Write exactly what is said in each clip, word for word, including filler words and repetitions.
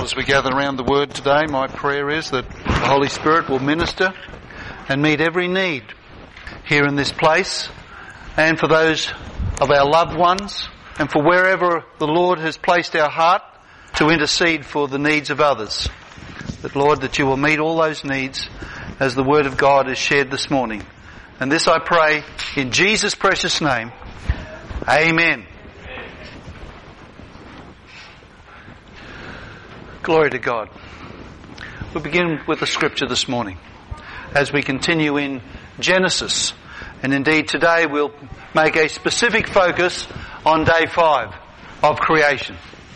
As we gather around the Word today, my prayer is that the Holy Spirit will minister and meet every need here in this place, and for those of our loved ones, and for wherever the Lord has placed our heart to intercede for the needs of others. That, Lord, that you will meet all those needs as the Word of God is shared this morning. And this I pray in Jesus' precious name. Amen. Glory to God. We'll begin with the scripture this morning as we continue in Genesis. And indeed today we'll make a specific focus on day five of creation.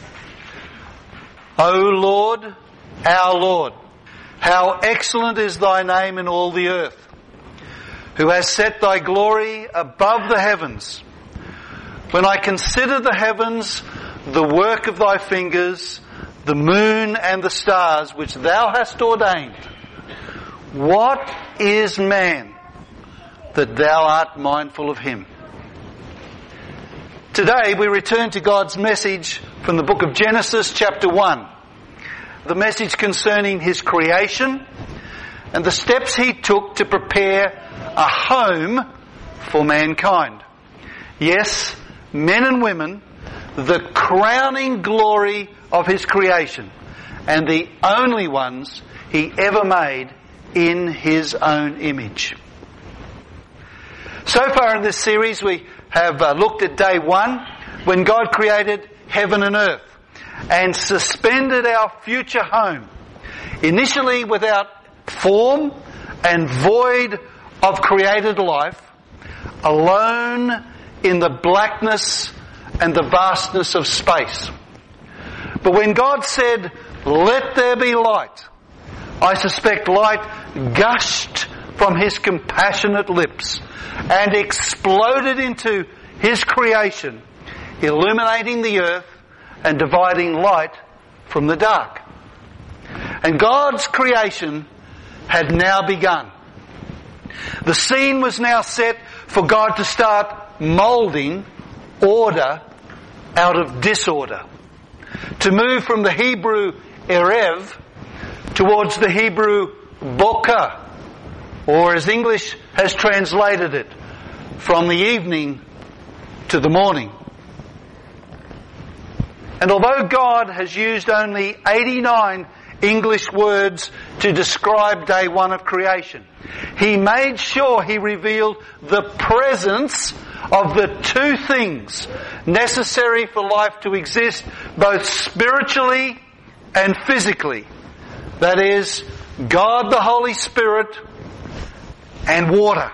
O Lord, our Lord, how excellent is thy name in all the earth, who has set thy glory above the heavens. When I consider the heavens, the work of thy fingers, the moon and the stars which thou hast ordained, what is man that thou art mindful of him? Today we return to God's message from the book of Genesis chapter one. The message concerning his creation and the steps he took to prepare a home for mankind. Yes, men and women, the crowning glory of his creation, and the only ones he ever made in his own image. So far in this series we have uh, looked at day one, when God created heaven and earth and suspended our future home, initially without form and void of created life, alone in the blackness and the vastness of space. But when God said, "Let there be light," I suspect light gushed from his compassionate lips and exploded into his creation, illuminating the earth and dividing light from the dark. And God's creation had now begun. The scene was now set for God to start moulding order out of disorder, to move from the Hebrew erev towards the Hebrew boker, or as English has translated it, from the evening to the morning. And although God has used only eighty-nine English words to describe day one of creation, he made sure he revealed the presence of the two things necessary for life to exist, both spiritually and physically. That is, God the Holy Spirit and water.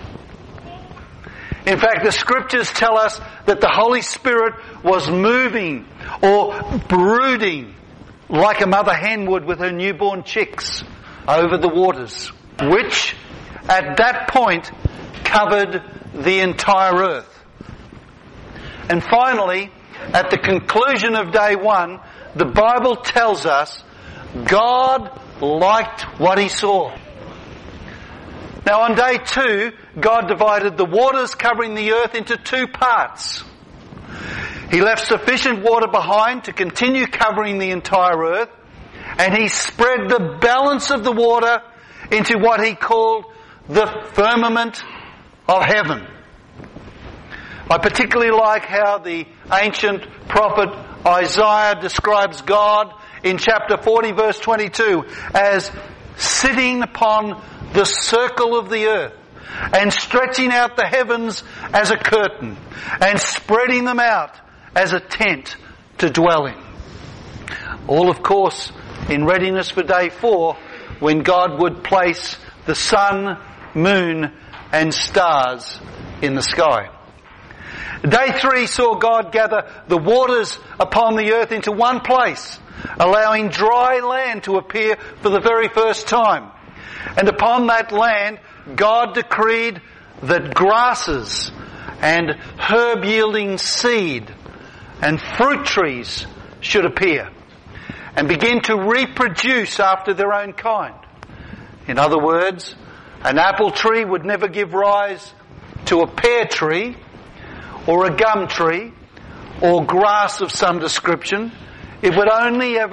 In fact, the scriptures tell us that the Holy Spirit was moving or brooding like a mother hen would with her newborn chicks over the waters, which at that point covered the entire earth. And finally, at the conclusion of day one, the Bible tells us God liked what he saw. Now on day two, God divided the waters covering the earth into two parts. He left sufficient water behind to continue covering the entire earth, and he spread the balance of the water into what he called the firmament of heaven. I particularly like how the ancient prophet Isaiah describes God in chapter forty verse twenty-two as sitting upon the circle of the earth and stretching out the heavens as a curtain and spreading them out as a tent to dwell in. All, of course, in readiness for day four, when God would place the sun, moon and stars in the sky. Day three saw God gather the waters upon the earth into one place, allowing dry land to appear for the very first time. And upon that land, God decreed that grasses and herb-yielding seed and fruit trees should appear and begin to reproduce after their own kind. In other words, an apple tree would never give rise to a pear tree or a gum tree or grass of some description. It would only ever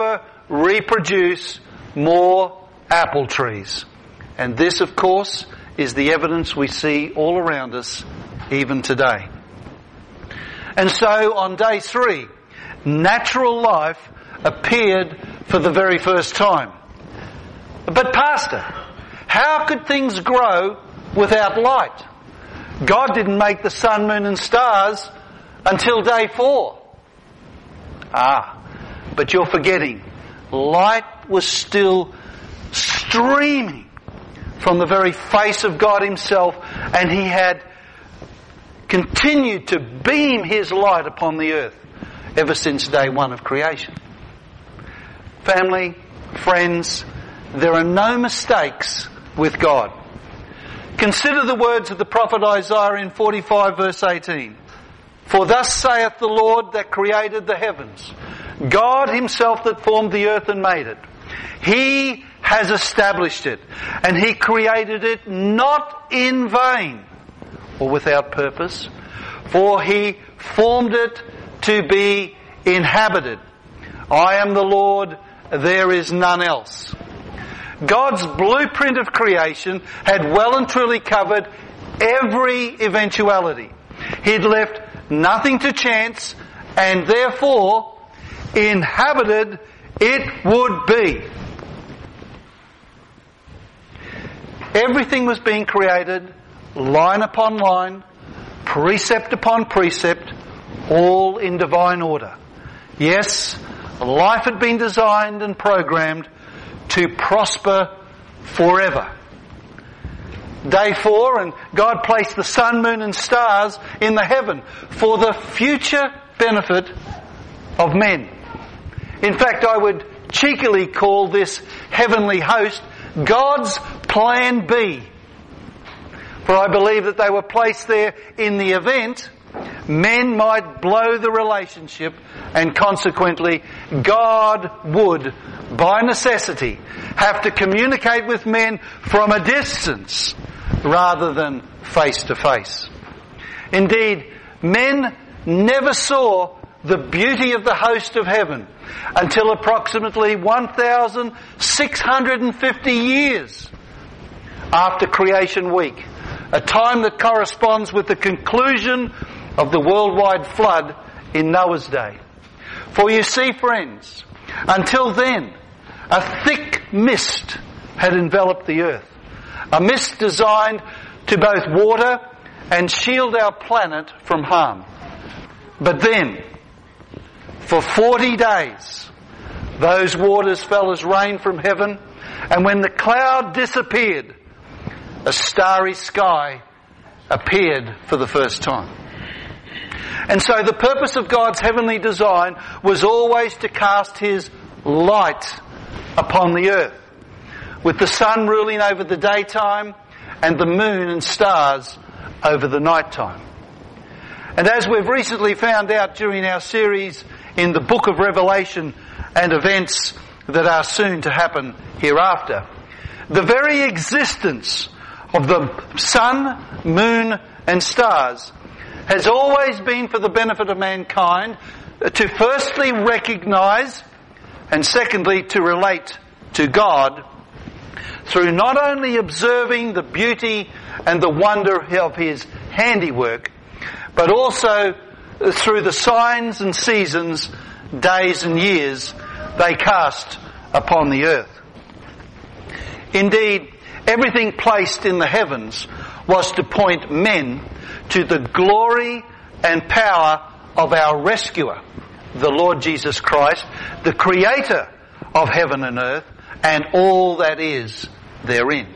reproduce more apple trees. And this, of course, is the evidence we see all around us even today. And so on day three, natural life appeared for the very first time. But Pastor, how could things grow without light? God didn't make the sun, moon and stars until day four. Ah, but you're forgetting. Light was still streaming from the very face of God himself, and he had continued to beam his light upon the earth ever since day one of creation. Family, friends, there are no mistakes with God. Consider the words of the prophet Isaiah in forty-five verse eighteen. For thus saith the Lord that created the heavens, God himself that formed the earth and made it. He has established it, and he created it not in vain or without purpose, for he formed it to be inhabited. I am the Lord, there is none else. God's blueprint of creation had well and truly covered every eventuality. He'd left nothing to chance, and therefore inhabited it would be. Everything was being created, line upon line, precept upon precept, all in divine order. Yes, life had been designed and programmed to prosper forever. Day four, and God placed the sun, moon and stars in the heaven for the future benefit of men. In fact, I would cheekily call this heavenly host God's plan B. For I believe that they were placed there in the event men might blow the relationship, and consequently God would, by necessity, have to communicate with men from a distance rather than face to face. Indeed, men never saw the beauty of the host of heaven until approximately one thousand six hundred fifty years after creation week, a time that corresponds with the conclusion of the worldwide flood in Noah's day. For you see, friends, until then, a thick mist had enveloped the earth, a mist designed to both water and shield our planet from harm. But then, for forty days, those waters fell as rain from heaven, and when the cloud disappeared, a starry sky appeared for the first time. And so the purpose of God's heavenly design was always to cast his light upon the earth, with the sun ruling over the daytime and the moon and stars over the nighttime. And as we've recently found out during our series in the book of Revelation and events that are soon to happen hereafter, the very existence of the sun, moon and stars has always been for the benefit of mankind to firstly recognise and secondly to relate to God through not only observing the beauty and the wonder of his handiwork, but also through the signs and seasons, days and years they cast upon the earth. Indeed, everything placed in the heavens was to point men to the glory and power of our rescuer, the Lord Jesus Christ, the creator of heaven and earth, and all that is therein.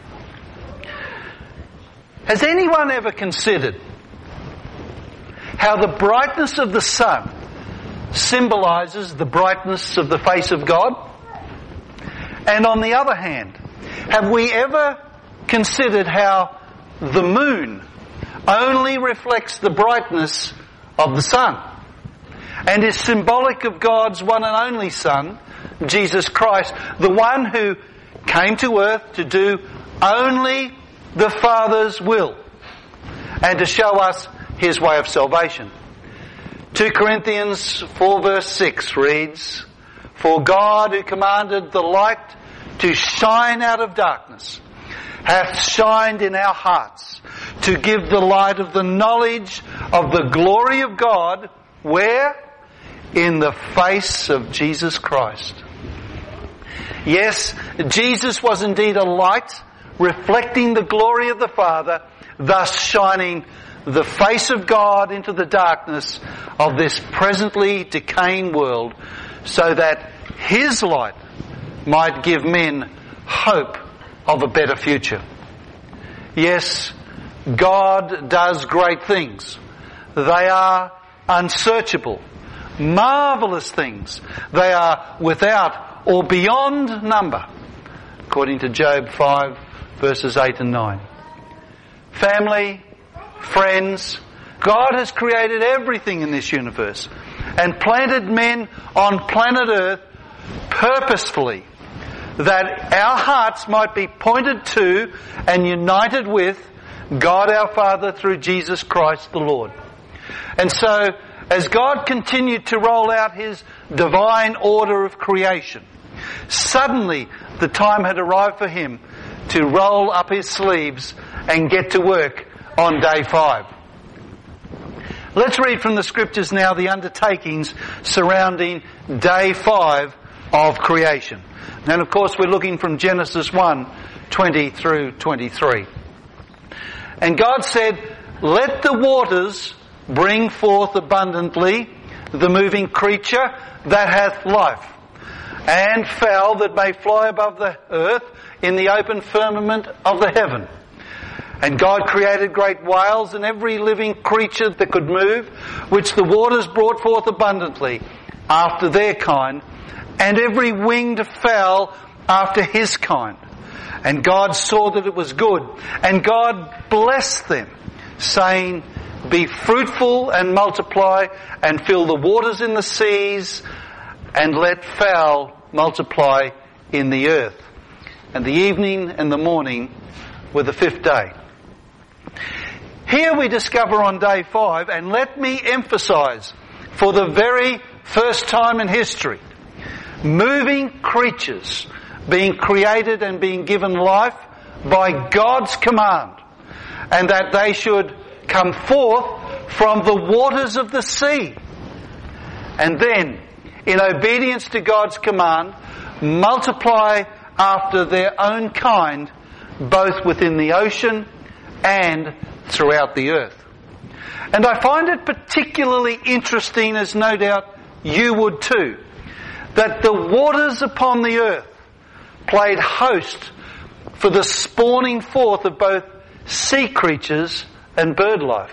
Has anyone ever considered how the brightness of the sun symbolises the brightness of the face of God? And on the other hand, have we ever considered how the moon only reflects the brightness of the sun and is symbolic of God's one and only Son, Jesus Christ, the one who came to earth to do only the Father's will and to show us his way of salvation? Second Corinthians four verse six reads, For God, who commanded the light to shine out of darkness, hath shined in our hearts to give the light of the knowledge of the glory of God, where? In the face of Jesus Christ. Yes, Jesus was indeed a light, reflecting the glory of the Father, thus shining the face of God into the darkness of this presently decaying world, so that His light might give men hope of a better future. Yes, God does great things. They are unsearchable, marvellous things. They are without or beyond number, according to Job five, verses eight and nine. Family, friends, God has created everything in this universe and planted men on planet Earth purposefully, that our hearts might be pointed to and united with God our Father through Jesus Christ the Lord. And so, as God continued to roll out His divine order of creation, suddenly the time had arrived for Him to roll up His sleeves and get to work on day five. Let's read from the Scriptures now the undertakings surrounding day five of creation. And of course we're looking from Genesis one, twenty through twenty-three. And God said, "Let the waters bring forth abundantly the moving creature that hath life, and fowl that may fly above the earth in the open firmament of the heaven. And God created great whales and every living creature that could move, which the waters brought forth abundantly after their kind, and every winged fowl after his kind. And God saw that it was good. And God blessed them, saying, Be fruitful and multiply, and fill the waters in the seas, and let fowl multiply in the earth." And the evening and the morning were the fifth day. Here we discover on day five, and let me emphasise, for the very first time in history, moving creatures being created and being given life by God's command, and that they should come forth from the waters of the sea, and then, in obedience to God's command, multiply after their own kind, both within the ocean and throughout the earth. And I find it particularly interesting, as no doubt you would too, that the waters upon the earth played host for the spawning forth of both sea creatures and bird life.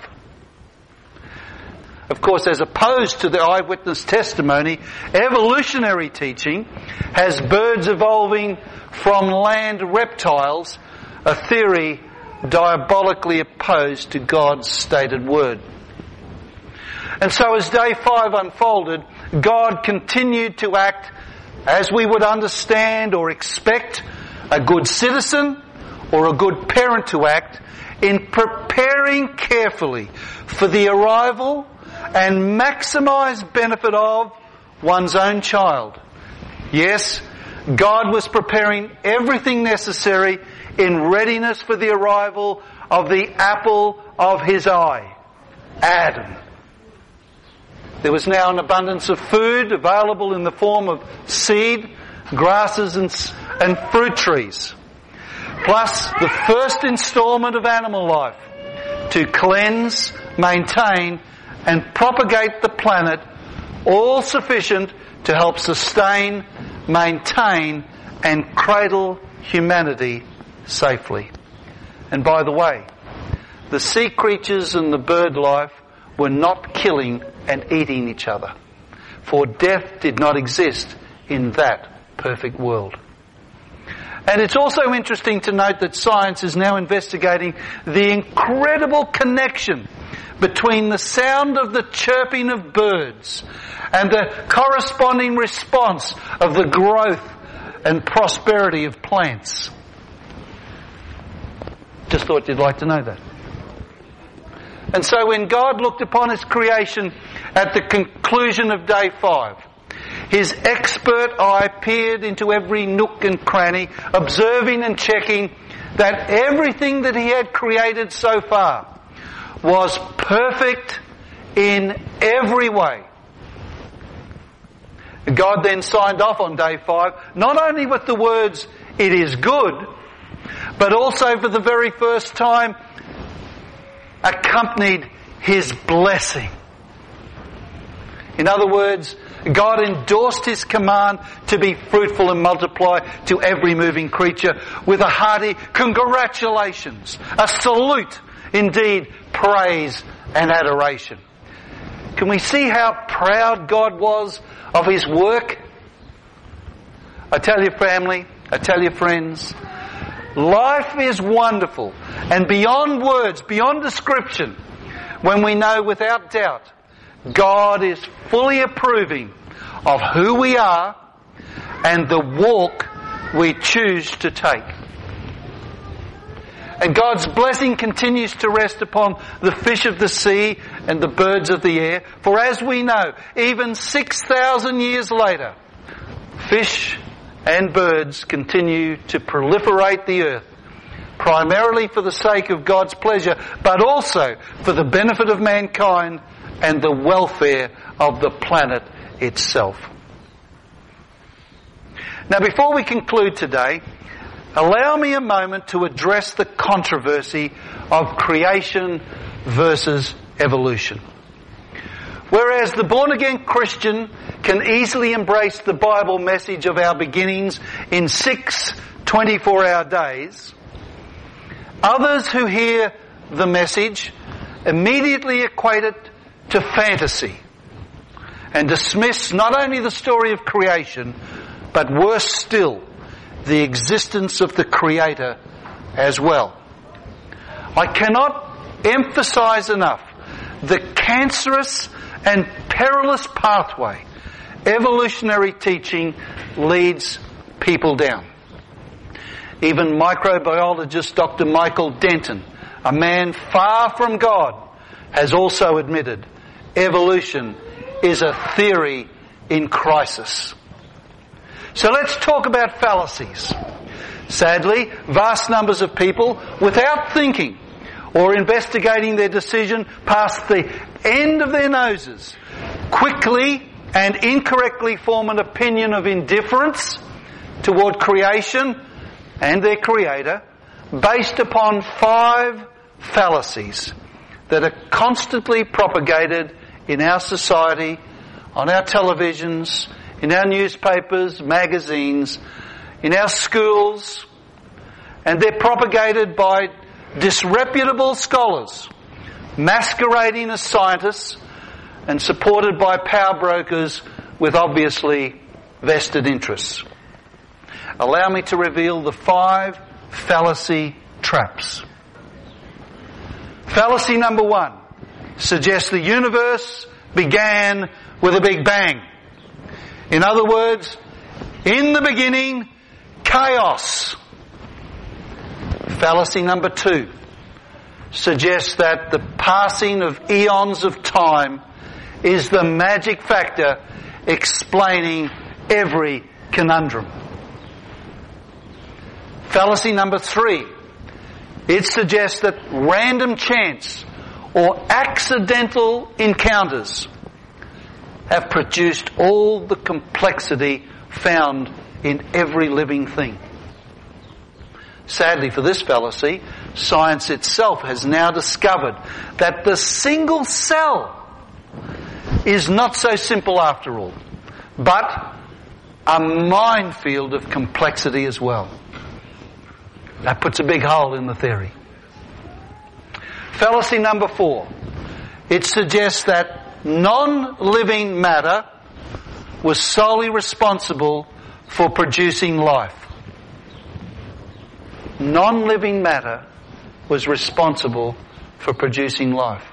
Of course, as opposed to the eyewitness testimony, evolutionary teaching has birds evolving from land reptiles, a theory diabolically opposed to God's stated word. And so as day five unfolded, God continued to act as we would understand or expect a good citizen or a good parent to act, in preparing carefully for the arrival and maximised benefit of one's own child. Yes, God was preparing everything necessary in readiness for the arrival of the apple of His eye, Adam. There was now an abundance of food available in the form of seed, grasses and, and fruit trees, plus the first instalment of animal life to cleanse, maintain and propagate the planet, all sufficient to help sustain, maintain and cradle humanity safely. And by the way, the sea creatures and the bird life were not killing and eating each other, for death did not exist in that perfect world. And it's also interesting to note that science is now investigating the incredible connection between the sound of the chirping of birds and the corresponding response of the growth and prosperity of plants. Just thought you'd like to know that. And so when God looked upon His creation at the conclusion of day five, His expert eye peered into every nook and cranny, observing and checking that everything that he had created so far was perfect in every way. God then signed off on day five, not only with the words, "It is good," but also for the very first time accompanied His blessing. In other words, God endorsed His command to be fruitful and multiply to every moving creature with a hearty congratulations, a salute, indeed praise and adoration. Can we see how proud God was of His work? I tell you, family, I tell you, friends, life is wonderful and beyond words, beyond description, when we know without doubt God is fully approving of who we are and the walk we choose to take. And God's blessing continues to rest upon the fish of the sea and the birds of the air. For as we know, even six thousand years later, fish and birds continue to proliferate the earth, primarily for the sake of God's pleasure, but also for the benefit of mankind and the welfare of the planet itself. Now, before we conclude today, allow me a moment to address the controversy of creation versus evolution. Whereas the born-again Christian can easily embrace the Bible message of our beginnings in six twenty-four hour days, others who hear the message immediately equate it to fantasy and dismiss not only the story of creation, but worse still, the existence of the Creator as well. I cannot emphasize enough the cancerous and perilous pathway evolutionary teaching leads people down. Even microbiologist Doctor Michael Denton, a man far from God, has also admitted evolution is a theory in crisis. So let's talk about fallacies. Sadly, vast numbers of people, without thinking or investigating their decision past the end of their noses, quickly and incorrectly form an opinion of indifference toward creation and their Creator based upon five fallacies that are constantly propagated in our society, on our televisions, in our newspapers, magazines, in our schools, and they're propagated by disreputable scholars masquerading as scientists and supported by power brokers with obviously vested interests. Allow me to reveal the five fallacy traps. Fallacy number one suggests the universe began with a big bang. In other words, in the beginning, chaos. Fallacy number two suggests that the passing of eons of time is the magic factor explaining every conundrum. Fallacy number three, it suggests that random chance or accidental encounters have produced all the complexity found in every living thing. Sadly for this fallacy, science itself has now discovered that the single cell is not so simple after all, but a minefield of complexity as well. That puts a big hole in the theory. Fallacy number four, it suggests that non-living matter was solely responsible for producing life. Non-living matter was responsible for producing life.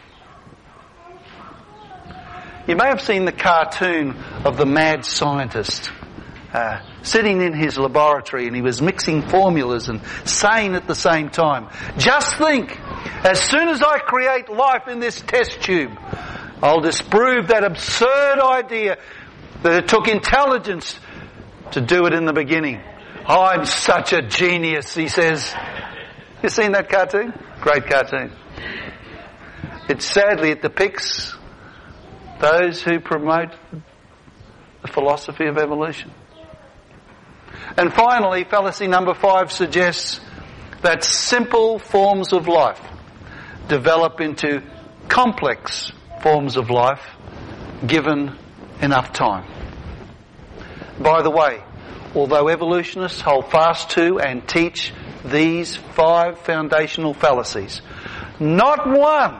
You may have seen the cartoon of the mad scientist uh, sitting in his laboratory, and he was mixing formulas and saying at the same time, "Just think, as soon as I create life in this test tube, I'll disprove that absurd idea That it took intelligence to do it in the beginning. Oh, I'm such a genius, he says. You seen that cartoon? Great cartoon. It sadly, it depicts those who promote the philosophy of evolution. And finally, fallacy number five suggests that simple forms of life develop into complex forms of life given enough time. By the way, although evolutionists hold fast to and teach these five foundational fallacies, not one,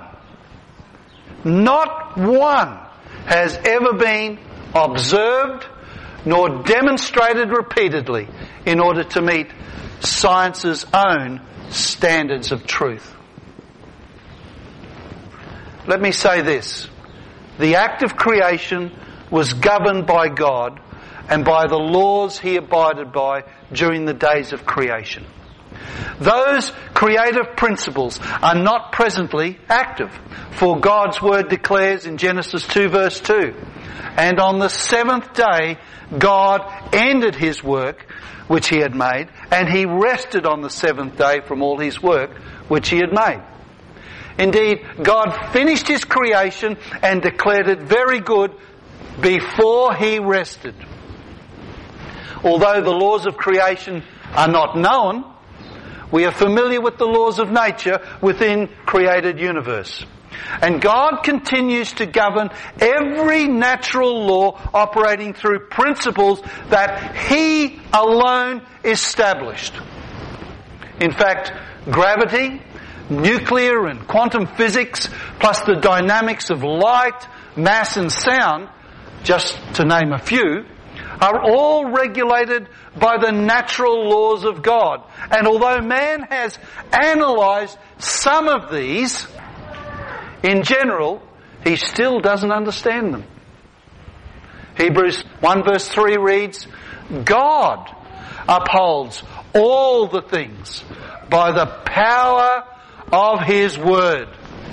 not one has ever been observed nor demonstrated repeatedly in order to meet science's own standards of truth. Let me say this. The act of creation was governed by God and by the laws he abided by during the days of creation. Those creative principles are not presently active, for God's word declares in Genesis two verse two, "And on the seventh day God ended his work which he had made, and he rested on the seventh day from all his work which he had made." Indeed, God finished his creation and declared it very good before he rested. Although the laws of creation are not known, we are familiar with the laws of nature within created universe. And God continues to govern every natural law operating through principles that he alone established. In fact, gravity, nuclear and quantum physics, plus the dynamics of light, mass and sound, just to name a few, are all regulated by the natural laws of God. And although man has analysed some of these, in general, he still doesn't understand them. Hebrews one verse three reads, "God upholds all the things by the power of his word."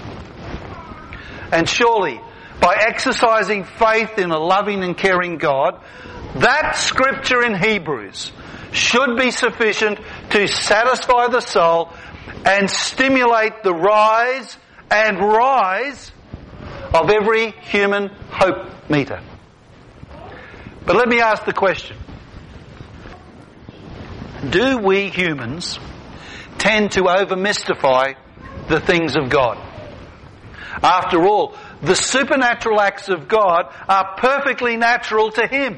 And surely, by exercising faith in a loving and caring God, that scripture in Hebrews should be sufficient to satisfy the soul and stimulate the rise and rise of every human hope meter. But let me ask the question. Do we humans tend to over-mystify the things of God? After all, the supernatural acts of God are perfectly natural to him.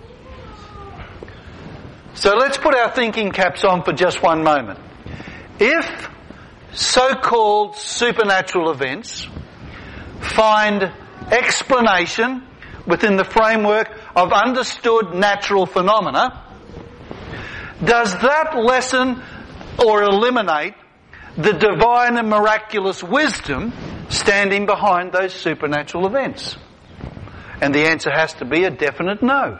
So let's put our thinking caps on for just one moment. If so-called supernatural events find explanation within the framework of understood natural phenomena, does that lessen or eliminate the divine and miraculous wisdom standing behind those supernatural events? And the answer has to be a definite no.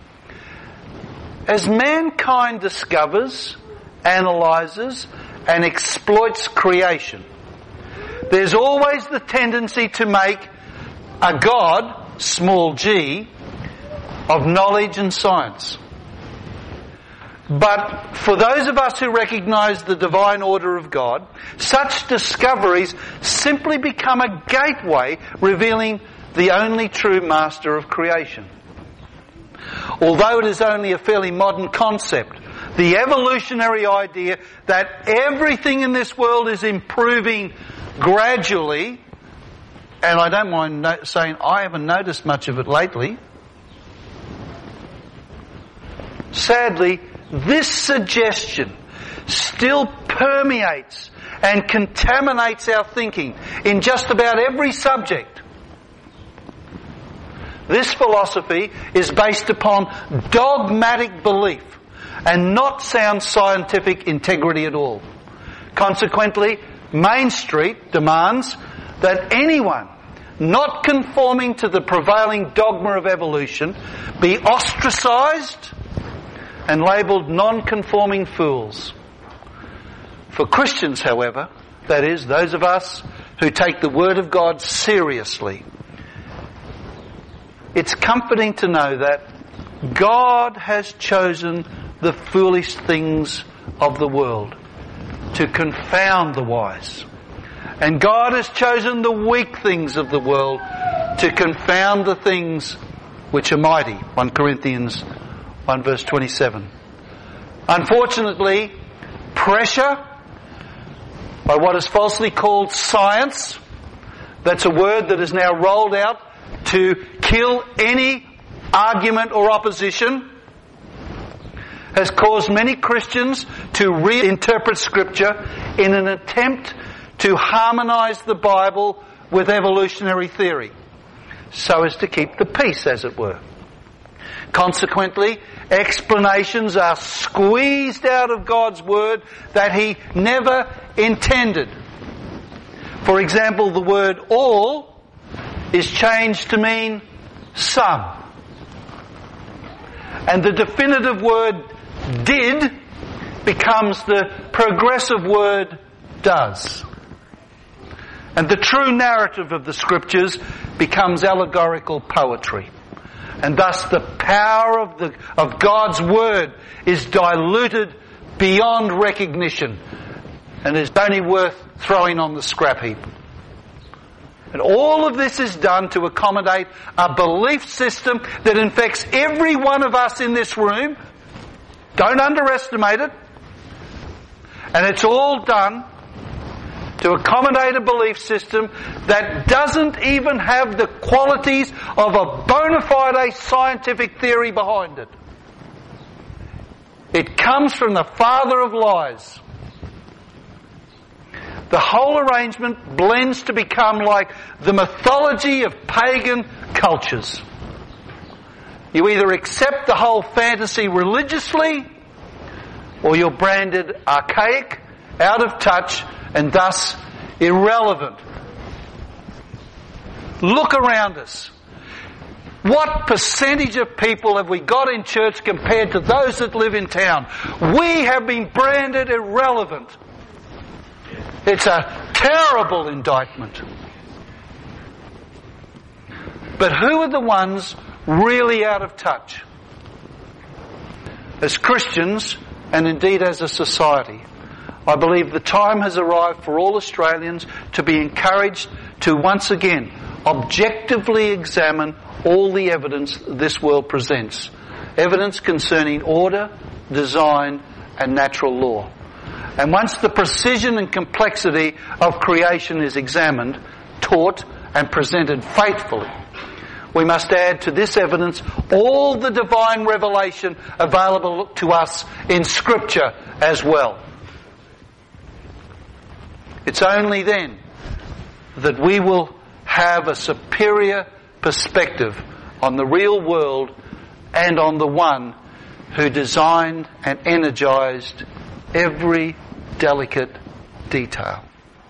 As mankind discovers, analyses, and exploits creation, there's always the tendency to make a God, small g, of knowledge and science. But for those of us who recognise the divine order of God, such discoveries simply become a gateway revealing the only true master of creation. Although it is only a fairly modern concept, the evolutionary idea that everything in this world is improving gradually, and I don't mind no- saying I haven't noticed much of it lately, sadly, this suggestion still permeates and contaminates our thinking in just about every subject. This philosophy is based upon dogmatic belief and not sound scientific integrity at all. Consequently, Main Street demands that anyone not conforming to the prevailing dogma of evolution be ostracised and labelled non-conforming fools. For Christians, however, that is, those of us who take the Word of God seriously, it's comforting to know that God has chosen the foolish things of the world to confound the wise. And God has chosen the weak things of the world to confound the things which are mighty. First Corinthians one verse twenty-seven. Unfortunately, pressure by what is falsely called science, that's a word that is now rolled out to kill any argument or opposition, has caused many Christians to reinterpret Scripture in an attempt to harmonise the Bible with evolutionary theory, so as to keep the peace, as it were. Consequently, explanations are squeezed out of God's Word that He never intended. For example, the word all is changed to mean some. And the definitive word did becomes the progressive word does. And the true narrative of the Scriptures becomes allegorical poetry. And thus the power of the of God's Word is diluted beyond recognition and is only worth throwing on the scrap heap. And all of this is done to accommodate a belief system that infects every one of us in this room. Don't underestimate it. And it's all done to accommodate a belief system that doesn't even have the qualities of a bona fide scientific theory behind it. It comes from the father of lies. The whole arrangement blends to become like the mythology of pagan cultures. You either accept the whole fantasy religiously, or you're branded archaic, out of touch, and thus irrelevant. Look around us. What percentage of people have we got in church compared to those that live in town? We have been branded irrelevant. It's a terrible indictment. But who are the ones really out of touch? As Christians, and indeed as a society, I believe the time has arrived for all Australians to be encouraged to once again objectively examine all the evidence this world presents. Evidence concerning order, design and natural law. And once the precision and complexity of creation is examined, taught and presented faithfully, we must add to this evidence all the divine revelation available to us in Scripture as well. It's only then that we will have a superior perspective on the real world and on the one who designed and energized every delicate detail.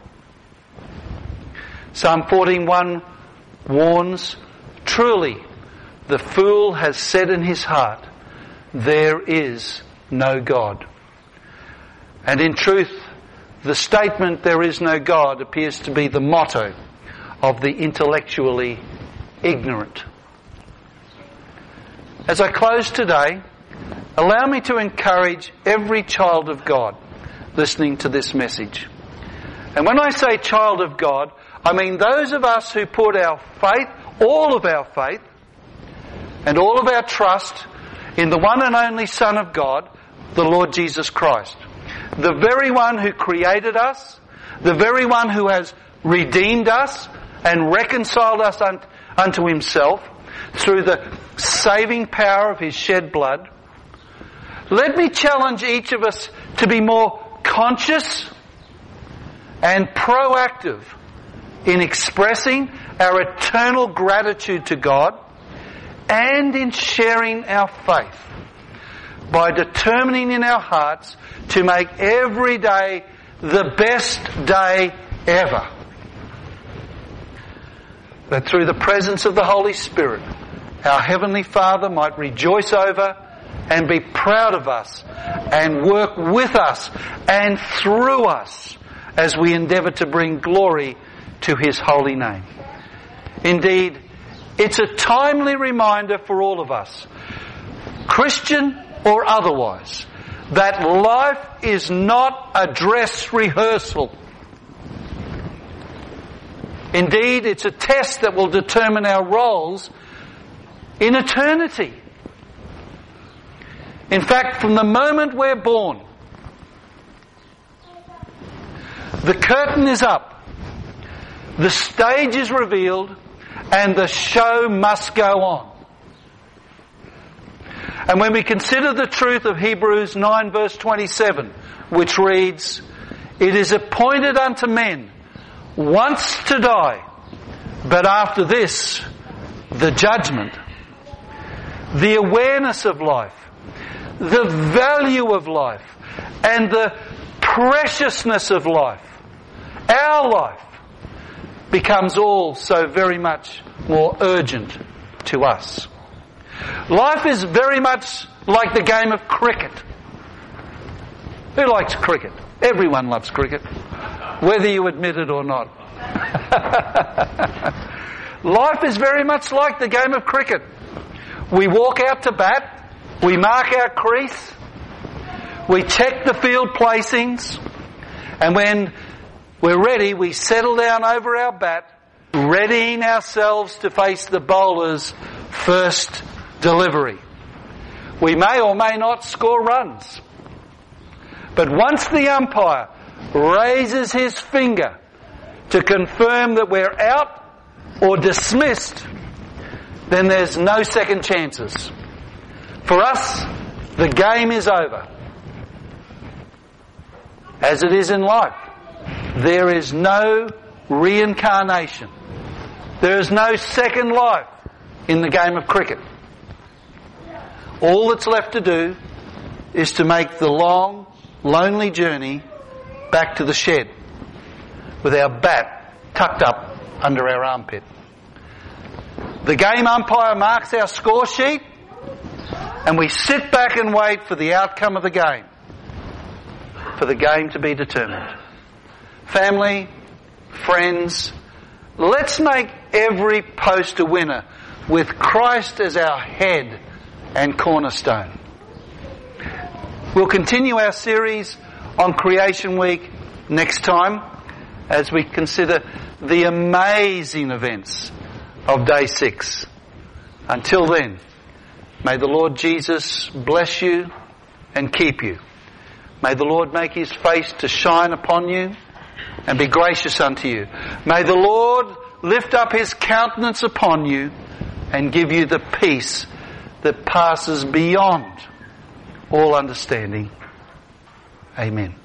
Psalm fourteen one warns, "Truly, the fool has said in his heart, there is no God." And in truth, the statement, "there is no God," appears to be the motto of the intellectually ignorant. As I close today, allow me to encourage every child of God listening to this message. And when I say child of God, I mean those of us who put our faith, all of our faith, and all of our trust in the one and only Son of God, the Lord Jesus Christ. The very one who created us, the very one who has redeemed us and reconciled us unto Himself through the saving power of His shed blood. Let me challenge each of us to be more conscious and proactive in expressing our eternal gratitude to God and in sharing our faith by determining in our hearts to make every day the best day ever. That through the presence of the Holy Spirit, our Heavenly Father might rejoice over and be proud of us and work with us and through us as we endeavour to bring glory to His holy name. Indeed, It's a timely reminder for all of us, Christian or otherwise, that life is not a dress rehearsal. Indeed, it's a test that will determine our roles in eternity. In fact, from the moment we're born, the curtain is up, the stage is revealed, and the show must go on. And when we consider the truth of Hebrews nine verse twenty-seven, which reads, "It is appointed unto men once to die, but after this, the judgment," the awareness of life, the value of life, and the preciousness of life, our life, becomes all so very much more urgent to us. Life is very much like the game of cricket. Who likes cricket? Everyone loves cricket, whether you admit it or not. Life is very much like the game of cricket. We walk out to bat, we mark our crease, we check the field placings, and when we're ready, we settle down over our bat, readying ourselves to face the bowler's first delivery. We may or may not score runs, but once the umpire raises his finger to confirm that we're out or dismissed, then there's no second chances. For us, the game is over. As it is in life, there is no reincarnation. There is no second life in the game of cricket. All that's left to do is to make the long, lonely journey back to the shed with our bat tucked up under our armpit. The game umpire marks our score sheet, and we sit back and wait for the outcome of the game, for the game to be determined. Family, friends, let's make every post a winner with Christ as our head and cornerstone. We'll continue our series on Creation Week next time as we consider the amazing events of day six. Until then, may the Lord Jesus bless you and keep you. May the Lord make his face to shine upon you and be gracious unto you. May the Lord lift up his countenance upon you and give you the peace that passes beyond all understanding. Amen.